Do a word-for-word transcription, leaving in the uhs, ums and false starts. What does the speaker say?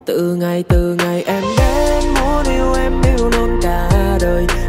Từ ngày từ ngày em đến muốn yêu em yêu luôn cả đời.